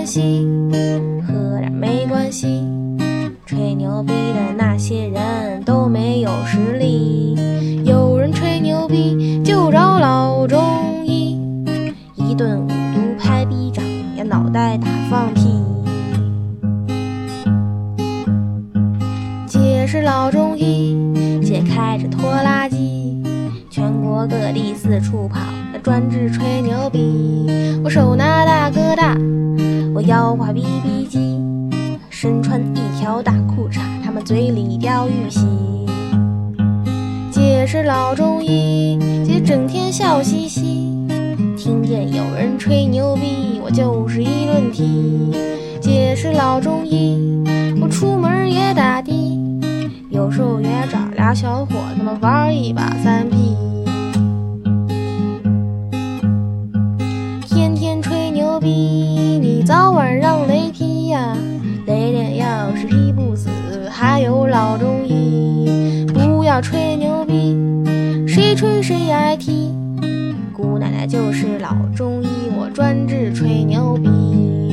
关系，和点没关系。吹牛逼的那些人都没有实力，有人吹牛逼就找老中医，一顿五毒拍逼掌呀，脑袋打放屁。姐是老中医，姐开着拖拉机，全国各地四处跑，专治吹牛逼。我手拿大哥大，我腰挎 BB 机，身穿一条大裤衩，他们嘴里叼玉玺。姐是老中医，姐整天笑嘻嘻，听见有人吹牛逼，我就是一顿踢。姐是老中医，我出门也打的，有时候也找俩小伙子们玩一把3P。天天吹牛逼，你早晚让雷劈呀！雷电要是劈不死，还有老中医。不要吹牛逼，谁吹谁挨踢。姑奶奶就是老中医，我专治吹牛逼。